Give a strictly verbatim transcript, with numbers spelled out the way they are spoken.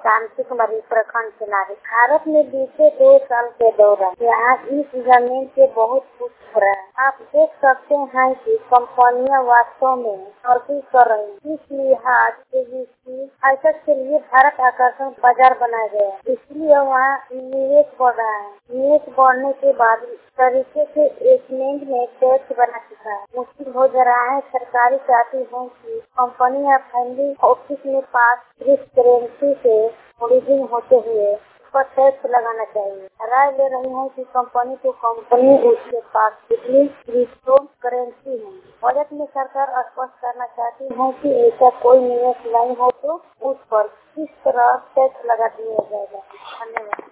शांति कुमारी प्रखंड से नारी। भारत में बीते दो साल के दौरान यहाँ इस जमीन से बहुत कुछ हो रहा है। आप देख सकते हैं कि कंपनियां वास्तव में तरक्की कर रही हैं। इस लिहाज से आयतक के लिए भारत आकर्षण बाजार बनाया गया है, इसलिए वहाँ निवेश बढ़ रहा है। निवेश बढ़ने के बाद तरीके से एग्रीमेंट में टैक्स बना चुका है। मुश्किल हो जा रहा है। सरकारी चाहती है कि कंपनी या फैमिली ऑफिस में पास करेंसी से ओरिजिन होते हुए पर टैक्स लगाना चाहिए। राय ले रही है कि कंपनी को कंपनी उसके पास कितनी क्रिप्टो करेंसी है। बजट में सरकार स्पष्ट करना चाहती है कि ऐसा कोई निवेश नहीं हो तो उस पर किस तरह टैक्स लगा दिया जाएगा। धन्यवाद।